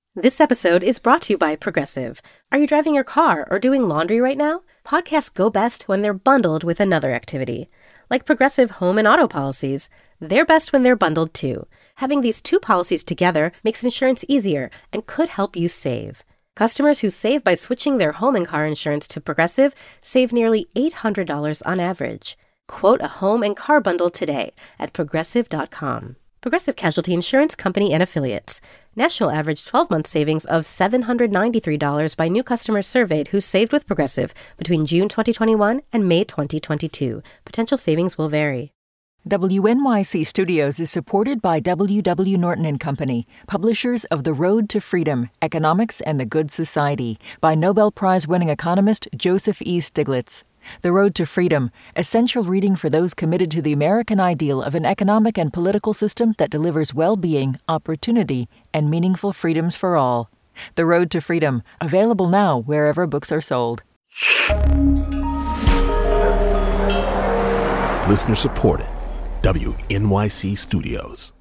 This episode is brought to you by Progressive. Are you driving your car or doing laundry right now? Podcasts go best when they're bundled with another activity. Like Progressive home and auto policies, they're best when they're bundled too. Having these two policies together makes insurance easier and could help you save. Customers who save by switching their home and car insurance to Progressive save nearly $800 on average. Quote a home and car bundle today at Progressive.com. Progressive Casualty Insurance Company and Affiliates. National average 12-month savings of $793 by new customers surveyed who saved with Progressive between June 2021 and May 2022. Potential savings will vary. WNYC Studios is supported by W.W. Norton & Company, publishers of The Road to Freedom, Economics and the Good Society, by Nobel Prize-winning economist Joseph E. Stiglitz. The Road to Freedom, essential reading for those committed to the American ideal of an economic and political system that delivers well-being, opportunity, and meaningful freedoms for all. The Road to Freedom, available now wherever books are sold. Listener supported. WNYC Studios.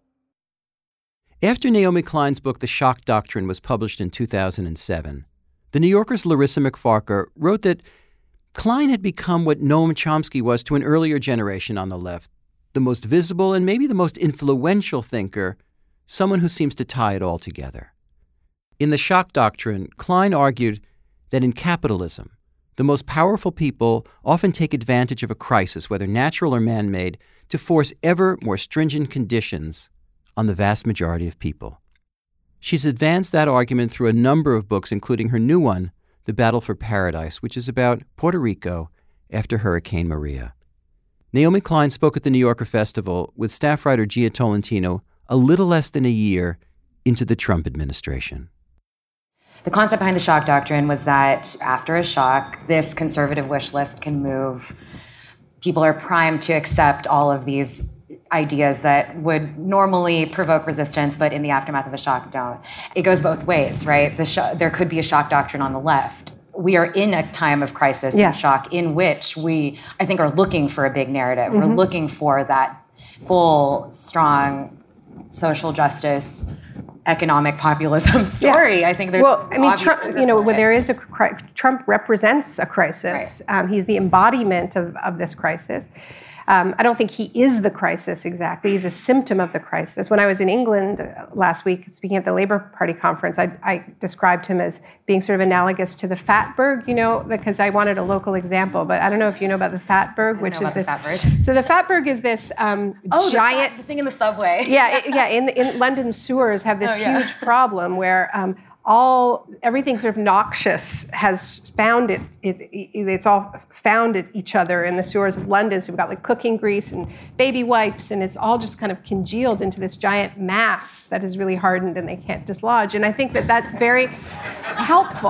After Naomi Klein's book The Shock Doctrine was published in 2007, The New Yorker's Larissa McFarker wrote that Klein had become what Noam Chomsky was to an earlier generation on the left, the most visible and maybe the most influential thinker, someone who seems to tie it all together. In The Shock Doctrine, Klein argued that in capitalism, the most powerful people often take advantage of a crisis, whether natural or man-made, to force ever more stringent conditions on the vast majority of people. She's advanced that argument through a number of books, including her new one, The Battle for Paradise, which is about Puerto Rico after Hurricane Maria. Naomi Klein spoke at the New Yorker Festival with staff writer Gia Tolentino a little less than a year into the Trump administration. The concept behind the shock doctrine was that after a shock, this conservative wish list can move. People are primed to accept all of these ideas that would normally provoke resistance, but in the aftermath of a shock don't. It goes both ways, right? There could be a shock doctrine on the left. We are in a time of crisis and shock in which we, I think, are looking for a big narrative. Mm-hmm. We're looking for that full, strong social justice, economic populism story. Yeah. I think there's Trump, when there is Trump represents a crisis. Right. He's the embodiment of this crisis. I don't think he is the crisis exactly. He's a symptom of the crisis. When I was in England last week, speaking at the Labour Party conference, I described him as being sort of analogous to the Fatberg, because I wanted a local example. But I don't know if you know about the Fatberg, which is this. Fatberg. So the Fatberg is this giant. The thing in the subway. In London sewers have this huge problem where everything sort of noxious has found it's all found at each other in the sewers of London. So we've got like cooking grease and baby wipes, and it's all just kind of congealed into this giant mass that is really hardened and they can't dislodge. And I think that that's very helpful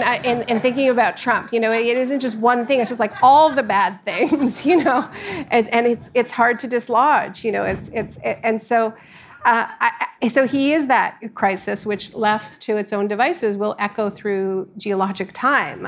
in thinking about Trump. It isn't just one thing. It's just like all the bad things, and it's hard to dislodge, So he is that crisis, which left to its own devices will echo through geologic time.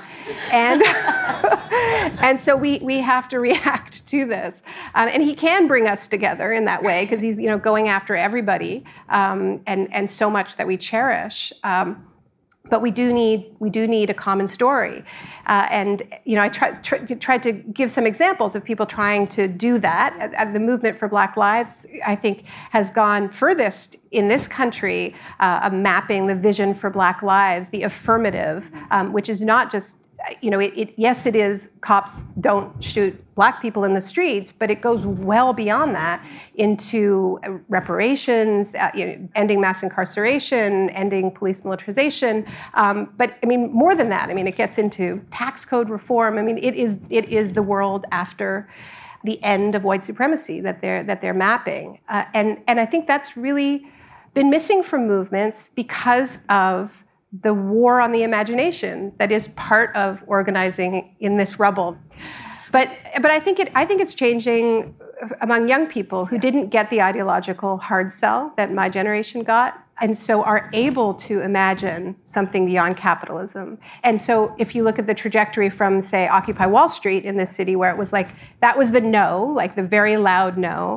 And so we have to react to this. And he can bring us together in that way because he's going after everybody and so much that we cherish. But we do need a common story, I tried to give some examples of people trying to do that. The movement for Black Lives, I think, has gone furthest in this country, mapping the vision for Black lives, the affirmative, which is not just. Yes, it is cops don't shoot Black people in the streets, but it goes well beyond that into reparations, ending mass incarceration, ending police militarization. But more than that. It gets into tax code reform. It is the world after the end of white supremacy that they're mapping, and I think that's really been missing from movements because of the war on the imagination that is part of organizing in this rubble. But I think it's changing among young people who didn't get the ideological hard sell that my generation got, and so are able to imagine something beyond capitalism. And so if you look at the trajectory from, say, Occupy Wall Street in this city, where it was like, that was the no, like the very loud no,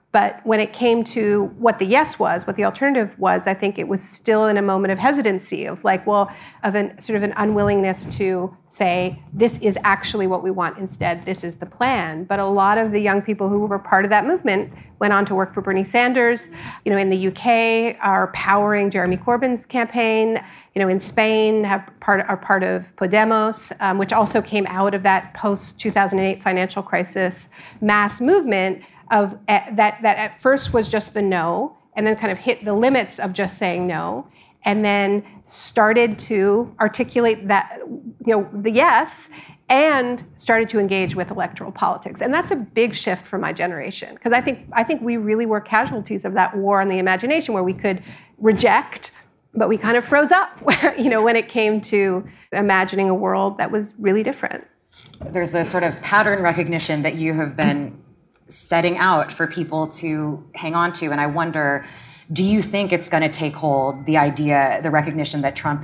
But when it came to what the yes was, what the alternative was, I think it was still in a moment of hesitancy of like, well, of an sort of an unwillingness to say, this is actually what we want. Instead, this is the plan. But a lot of the young people who were part of that movement went on to work for Bernie Sanders. You know, in the UK, are powering Jeremy Corbyn's campaign. You know, in Spain, are part of Podemos, which also came out of that post-2008 financial crisis mass movement of that at first was just the no, and then kind of hit the limits of just saying no, and then started to articulate that, you know, the yes, and started to engage with electoral politics. And that's a big shift for my generation, because I think we really were casualties of that war on the imagination, where we could reject, but we kind of froze up, you know, when it came to imagining a world that was really different. There's a sort of pattern recognition that you have been setting out for people to hang on to. And I wonder, do you think it's going to take hold, the idea, the recognition that Trump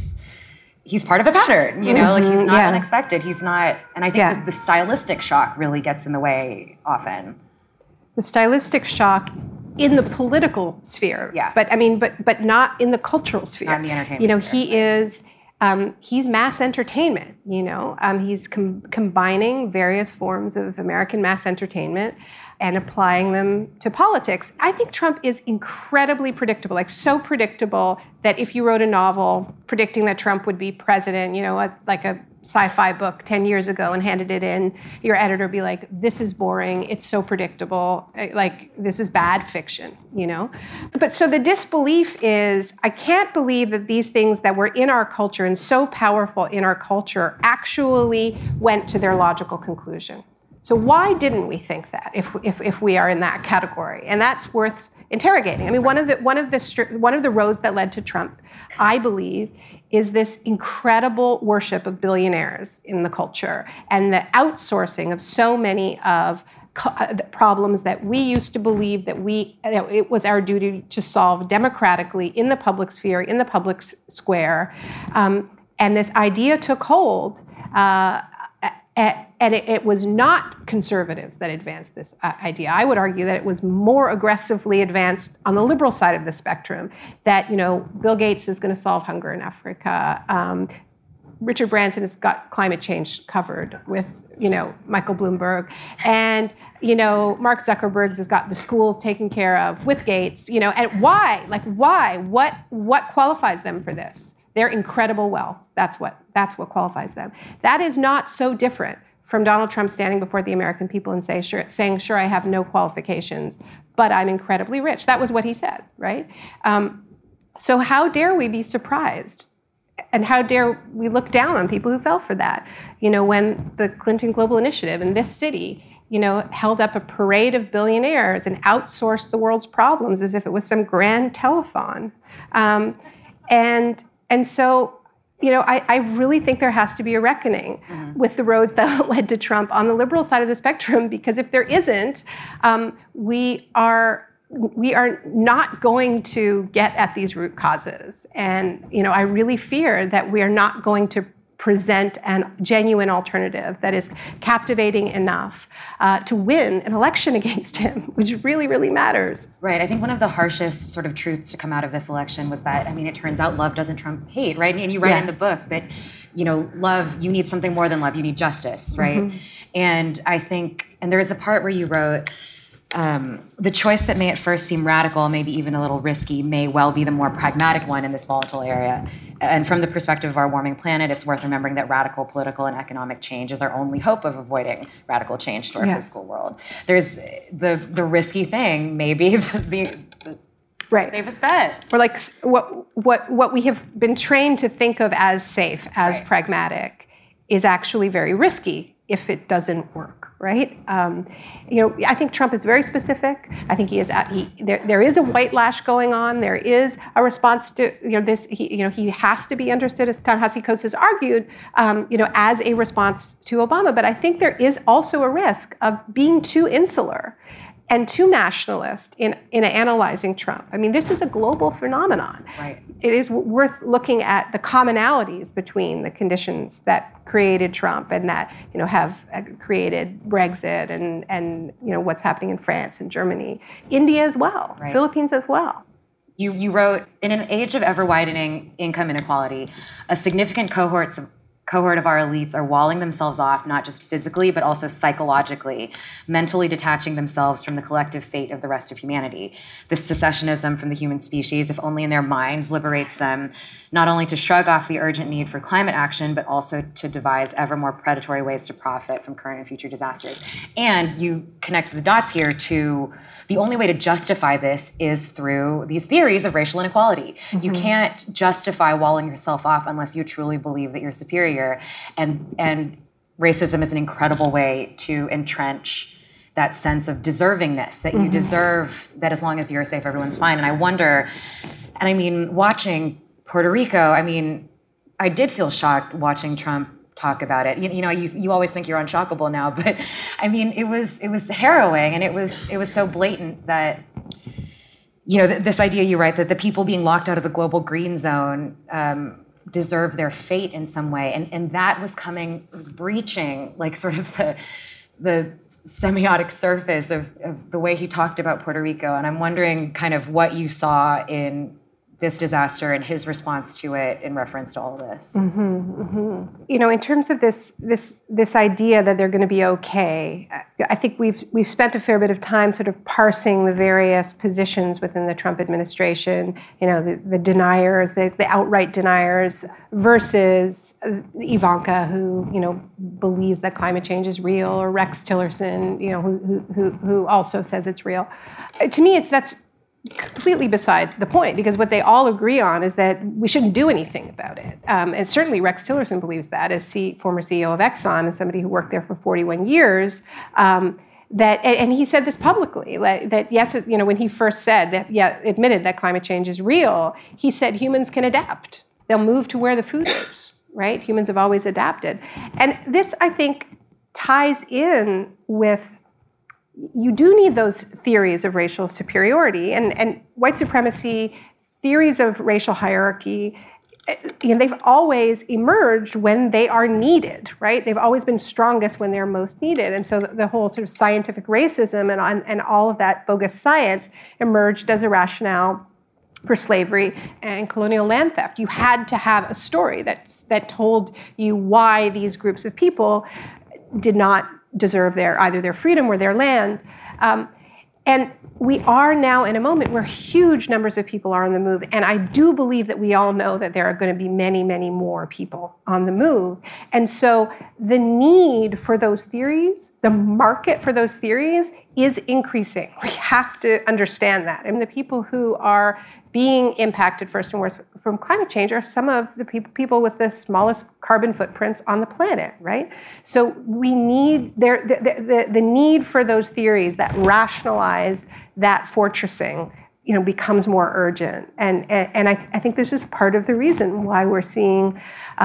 he's part of a pattern, you know, like he's not unexpected. He's not, and I think the stylistic shock really gets in the way often. The stylistic shock in the political sphere, but I mean, but not in the cultural sphere. Not in the entertainment You know, sphere. he's mass entertainment, you know. He's combining various forms of American mass entertainment and applying them to politics. I think Trump is incredibly predictable, like so predictable that if you wrote a novel predicting that Trump would be president, you know, like a sci-fi book 10 years ago and handed it in, your editor would be like, this is boring, it's so predictable, like this is bad fiction, you know? But so the disbelief is, I can't believe that these things that were in our culture and so powerful in our culture actually went to their logical conclusion. So why didn't we think that if we are in that category? And that's worth interrogating. I mean, one of the roads that led to Trump, I believe, is this incredible worship of billionaires in the culture and the outsourcing of so many of the problems that we used to believe that it was our duty to solve democratically in the public sphere, in the public square. And this idea took hold. And it was not conservatives that advanced this idea. I would argue that it was more aggressively advanced on the liberal side of the spectrum, that, you know, Bill Gates is going to solve hunger in Africa. Richard Branson has got climate change covered with, you know, Michael Bloomberg. And, you know, Mark Zuckerberg has got the schools taken care of with Gates, you know. And why? Like, why? What qualifies them for this? Their incredible wealth. That's what qualifies them. That is not so different from Donald Trump standing before the American people and saying, sure, I have no qualifications, but I'm incredibly rich. That was what he said, right? So how dare we be surprised? And how dare we look down on people who fell for that? You know, when the Clinton Global Initiative in this city, you know, held up a parade of billionaires and outsourced the world's problems as if it was some grand telethon. And so, you know, I really think there has to be a reckoning with the roads that led to Trump on the liberal side of the spectrum, because if there isn't, we are not going to get at these root causes. And, you know, I really fear that we are not going to present a genuine alternative that is captivating enough to win an election against him, which really, really matters. Right. I think one of the harshest sort of truths to come out of this election was that, I mean, it turns out love doesn't trump hate, right? And you write in the book that, you know, love, you need something more than love, you need justice, right? And I think, and there is a part where you wrote, the choice that may at first seem radical, maybe even a little risky, may well be the more pragmatic one in this volatile area. And from the perspective of our warming planet, it's worth remembering that radical political and economic change is our only hope of avoiding radical change to our physical world. There's the risky thing, maybe the safest bet. Or like what we have been trained to think of as safe, as pragmatic, is actually very risky if it doesn't work, right? You know, I think Trump is very specific. I think there is a white lash going on. There is a response to, you know, this. He has to be understood, as Ta-Nehisi Coates has argued, you know, as a response to Obama. But I think there is also a risk of being too insular and too nationalist in analyzing Trump. I mean, this is a global phenomenon. Right. it is worth looking at the commonalities between the conditions that created Trump and that have created Brexit and what's happening in France and Germany, India as well, right. Philippines as well. You wrote, in an age of ever-widening income inequality, a significant cohort of our elites are walling themselves off, not just physically, but also psychologically, mentally detaching themselves from the collective fate of the rest of humanity. This secessionism from the human species, if only in their minds, liberates them not only to shrug off the urgent need for climate action, but also to devise ever more predatory ways to profit from current and future disasters. And you connect the dots here to the only way to justify this is through these theories of racial inequality. Mm-hmm. You can't justify walling yourself off unless you truly believe that you're superior. And racism is an incredible way to entrench that sense of deservingness, that you deserve, that as long as you're safe, everyone's fine. And I wonder, and I mean, watching Puerto Rico, I mean, I did feel shocked watching Trump talk about it. You always think you're unshockable now, but I mean, it was harrowing, and it was so blatant that, this idea you write that the people being locked out of the global green zone deserve their fate in some way, and that was breaching like sort of the semiotic surface of the way he talked about Puerto Rico. And I'm wondering kind of what you saw in this disaster and his response to it in reference to all of this. In terms of this idea that they're going to be okay, I think we've spent a fair bit of time sort of parsing the various positions within the Trump administration. The deniers, the outright deniers, versus Ivanka, who believes that climate change is real, or Rex Tillerson, who also says it's real. To me, that's completely beside the point, because what they all agree on is that we shouldn't do anything about it. And certainly Rex Tillerson believes that, as former CEO of Exxon and somebody who worked there for 41 years. And he said this publicly, that yes, when he first said that, admitted that climate change is real, he said humans can adapt. They'll move to where the food is, right? Humans have always adapted. And this, I think, ties in with, you do need those theories of racial superiority and white supremacy, theories of racial hierarchy. They've always emerged when they are needed, right? They've always been strongest when they're most needed. And so the whole sort of scientific racism and all of that bogus science emerged as a rationale for slavery and colonial land theft. You had to have a story that told you why these groups of people did not deserve either their freedom or their land. And we are now in a moment where huge numbers of people are on the move. And I do believe that we all know that there are going to be many, many more people on the move. And so the need for those theories, the market for those theories is increasing. We have to understand that. And the people who are being impacted first and worst from climate change are some of the people with the smallest carbon footprints on the planet, right? So we need the need for those theories that rationalize that fortressing, becomes more urgent, and I think this is part of the reason why we're seeing,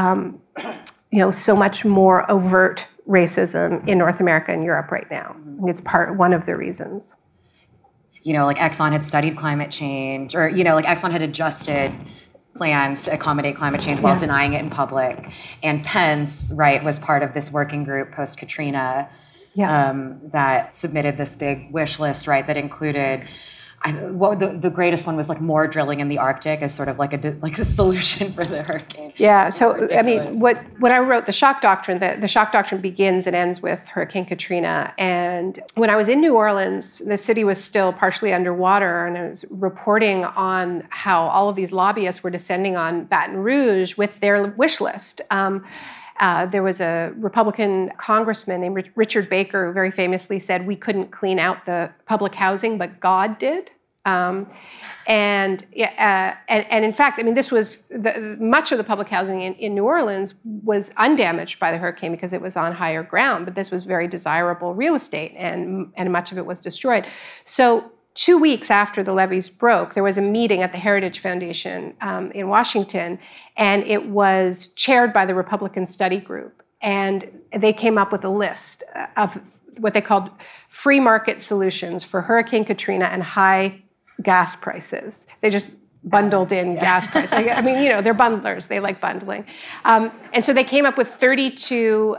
so much more overt racism in North America and Europe right now. I think it's one of the reasons. Like Exxon had studied climate change, or, like Exxon had adjusted plans to accommodate climate change while denying it in public. And Pence, right, was part of this working group post-Katrina that submitted this big wish list, right, that included, the greatest one was like more drilling in the Arctic as sort of like a solution for the hurricane. Yeah, so I mean, when I wrote the shock doctrine, the shock doctrine begins and ends with Hurricane Katrina. And when I was in New Orleans, the city was still partially underwater, and I was reporting on how all of these lobbyists were descending on Baton Rouge with their wish list. There was a Republican congressman named Richard Baker who very famously said, "We couldn't clean out the public housing, but God did." And in fact, I mean, this was much of the public housing in New Orleans was undamaged by the hurricane because it was on higher ground, but this was very desirable real estate, and much of it was destroyed. So 2 weeks after the levees broke, there was a meeting at the Heritage Foundation in Washington, and it was chaired by the Republican Study Group. And they came up with a list of what they called free market solutions for Hurricane Katrina and high gas prices. They just bundled in gas price. I mean, they're bundlers. They like bundling. And so they came up with 32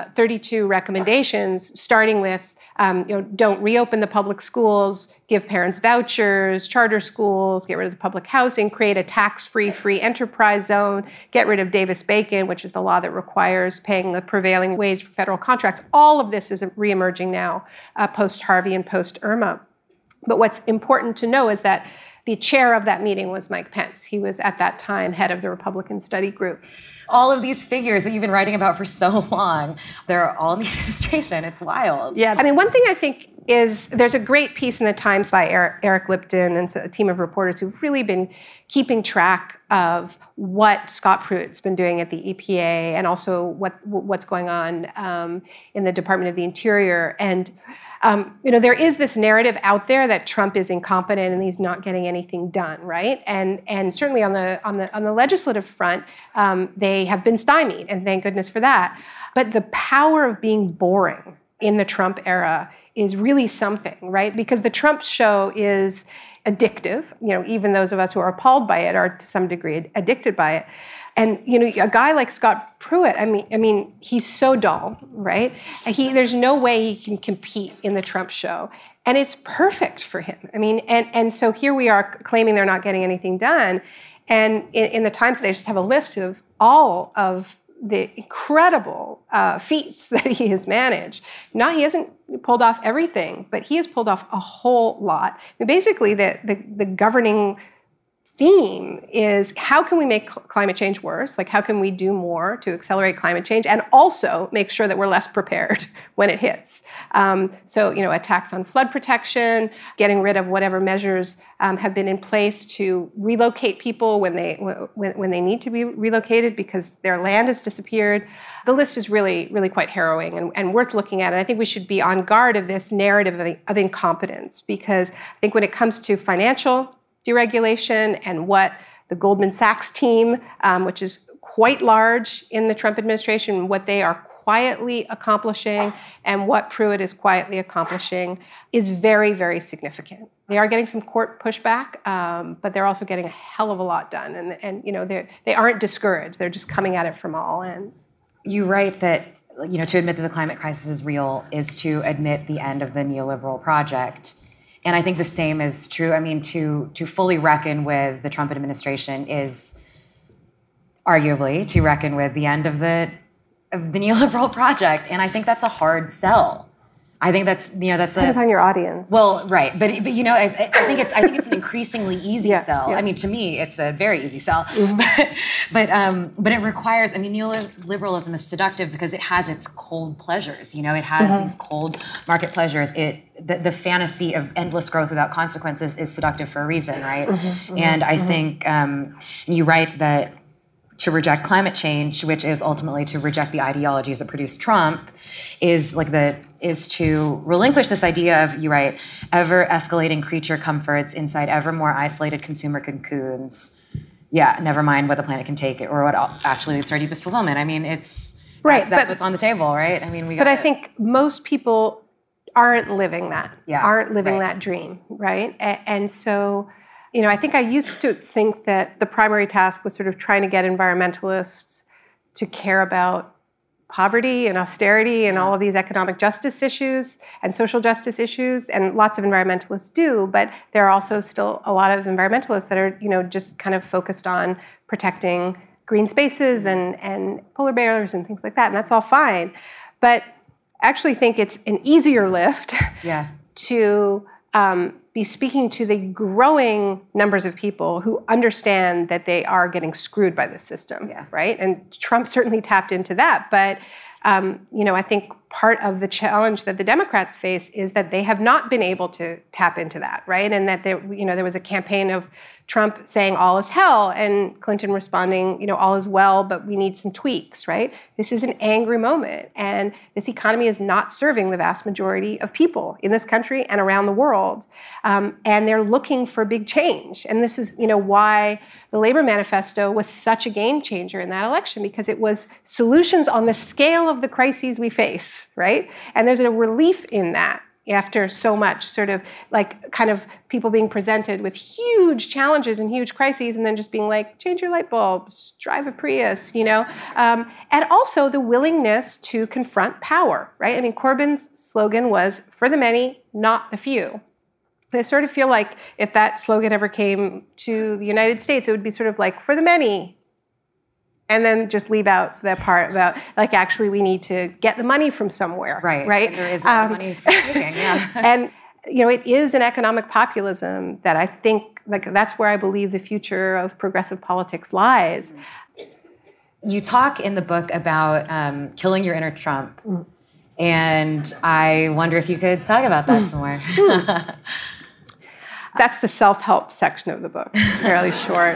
recommendations, starting with, don't reopen the public schools, give parents vouchers, charter schools, get rid of the public housing, create a tax-free free enterprise zone, get rid of Davis-Bacon, which is the law that requires paying the prevailing wage for federal contracts. All of this is reemerging now, post-Harvey and post-Irma. But what's important to know is that the chair of that meeting was Mike Pence. He was at that time head of the Republican Study Group. All of these figures that you've been writing about for so long, they're all in the administration. It's wild. Yeah, I mean, one thing I think is there's a great piece in the Times by Eric Lipton and a team of reporters who've really been keeping track of what Scott Pruitt's been doing at the EPA and also what's going on in the Department of the Interior. And there is this narrative out there that Trump is incompetent and he's not getting anything done, right? And certainly on the legislative front, they have been stymied, and thank goodness for that. But the power of being boring in the Trump era is really something, right? Because the Trump show is addictive. Even those of us who are appalled by it are to some degree addicted by it. And a guy like Scott Pruitt, I mean, he's so dull, right? There's no way he can compete in the Trump show, and it's perfect for him. I mean, and so here we are claiming they're not getting anything done, and in the Times they just have a list of all of the incredible feats that he has managed. Now, he hasn't pulled off everything, but he has pulled off a whole lot. And basically, the governing theme is how can we make climate change worse? Like, how can we do more to accelerate climate change and also make sure that we're less prepared when it hits? So, a tax on flood protection, getting rid of whatever measures have been in place to relocate people when they need to be relocated because their land has disappeared. The list is really, really quite harrowing and worth looking at. And I think we should be on guard of this narrative of incompetence, because I think when it comes to financial deregulation and what the Goldman Sachs team, which is quite large in the Trump administration, what they are quietly accomplishing and what Pruitt is quietly accomplishing is very, very significant. They are getting some court pushback, but they're also getting a hell of a lot done. And they aren't discouraged. They're just coming at it from all ends. You write that to admit that the climate crisis is real is to admit the end of the neoliberal project. And I think the same is true. I mean, to fully reckon with the Trump administration is arguably to reckon with the end of the neoliberal project. And I think that's a hard sell. I think that's depends on your audience. Well, right, but I think it's an increasingly easy sell. Yeah. I mean, to me, it's a very easy sell. Mm-hmm. But it requires. I mean, neoliberalism is seductive because it has its cold pleasures. It has these cold market pleasures. The fantasy of endless growth without consequences is seductive for a reason, right? Mm-hmm. And I think you write that to reject climate change, which is ultimately to reject the ideologies that produce Trump, is to relinquish this idea of, you write, ever escalating creature comforts inside ever more isolated consumer cocoons. Yeah, never mind what the planet can take or what actually leads to our deepest fulfillment. I mean, that's what's on the table, right? I mean, I think most people aren't living that, that dream, right? And so, I think I used to think that the primary task was sort of trying to get environmentalists to care about poverty and austerity and all of these economic justice issues and social justice issues, and lots of environmentalists do, but there are also still a lot of environmentalists that are, just kind of focused on protecting green spaces and polar bears and things like that, and that's all fine. But I actually think it's an easier lift to be speaking to the growing numbers of people who understand that they are getting screwed by this system, right? And Trump certainly tapped into that. But, I think part of the challenge that the Democrats face is that they have not been able to tap into that, right? And that there was a campaign of Trump saying all is hell and Clinton responding, all is well, but we need some tweaks, right? This is an angry moment. And this economy is not serving the vast majority of people in this country and around the world. And they're looking for big change. And this is, why the Labor Manifesto was such a game changer in that election, because it was solutions on the scale of the crises we face, right? And there's a relief in that, after so much sort of like kind of people being presented with huge challenges and huge crises and then just being like, change your light bulbs, drive a Prius, and also the willingness to confront power, right? I mean, Corbyn's slogan was, for the many, not the few. And I sort of feel like if that slogan ever came to the United States, it would be sort of like, for the many, and then just leave out the part about, like, actually we need to get the money from somewhere. Right? And there is no money for taking, yeah. And, it is an economic populism that I think, like, that's where I believe the future of progressive politics lies. You talk in the book about killing your inner Trump. And I wonder if you could talk about that some more. That's the self-help section of the book. It's fairly short.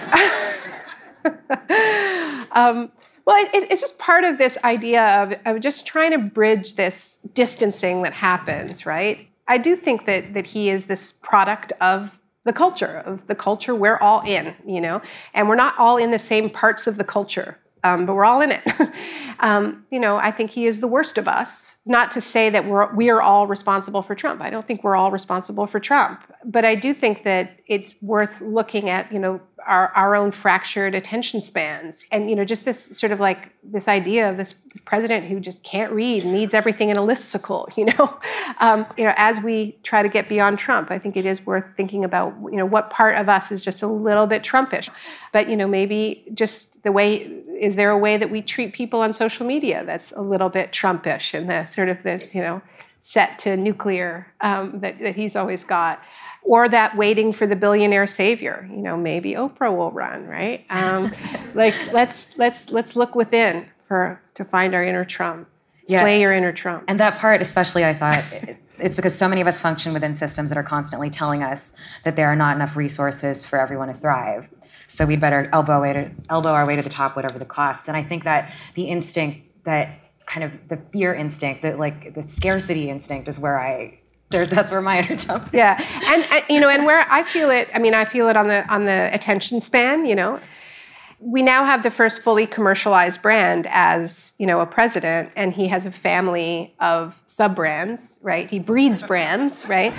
Well, it's just part of this idea of just trying to bridge this distancing that happens, right? I do think that he is this product of the culture we're all in, and we're not all in the same parts of the culture, but we're all in it. I think he is the worst of us. Not to say that we are all responsible for Trump. I don't think we're all responsible for Trump. But I do think that it's worth looking at, our own fractured attention spans. And, just this sort of like this idea of this president who just can't read, needs everything in a listicle, as we try to get beyond Trump, I think it is worth thinking about, what part of us is just a little bit Trumpish. But, maybe just is there a way that we treat people on social media that's a little bit Trumpish and the sort of set to nuclear that he's always got? Or that waiting for the billionaire savior, maybe Oprah will run, right? Let's look within to find our inner Trump. Yeah. Slay your inner Trump. And that part, especially, I thought, it's because so many of us function within systems that are constantly telling us that there are not enough resources for everyone to thrive. So we'd better elbow our way to the top, whatever the cost. And I think that the instinct, that kind of the fear instinct, that like the scarcity instinct, is where that's where my inner Trump. Yeah, and where I feel it. I mean, I feel it on the attention span. We now have the first fully commercialized brand as a president, and he has a family of sub-brands, right? He breeds brands, right?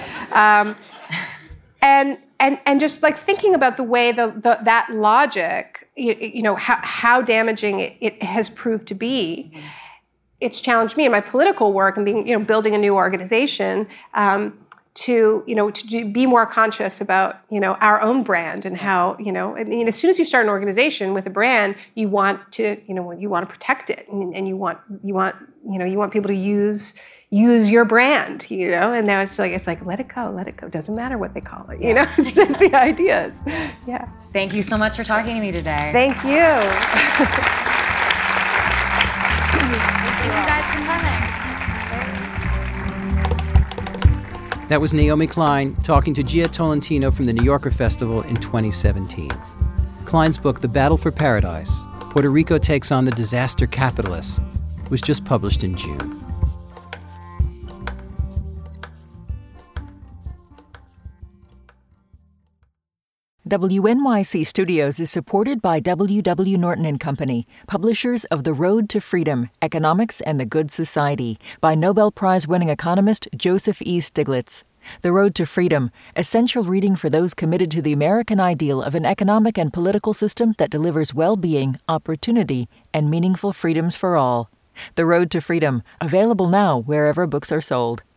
And just like thinking about the way that logic, how damaging it has proved to be. It's challenged me in my political work and being, building a new organization to be more conscious about, our own brand and how, as soon as you start an organization with a brand, you want to protect it and you want people to use your brand, and now it's like, let it go. Doesn't matter what they call it, It's the ideas. Yeah. Thank you so much for talking to me today. Thank you. Thank you guys for coming. That was Naomi Klein talking to Jia Tolentino from the New Yorker Festival in 2017. Klein's book, The Battle for Paradise, Puerto Rico Takes on the Disaster Capitalists, was just published in June. WNYC Studios is supported by W.W. Norton & Company, publishers of The Road to Freedom, Economics and the Good Society, by Nobel Prize-winning economist Joseph E. Stiglitz. The Road to Freedom, essential reading for those committed to the American ideal of an economic and political system that delivers well-being, opportunity, and meaningful freedoms for all. The Road to Freedom, available now wherever books are sold.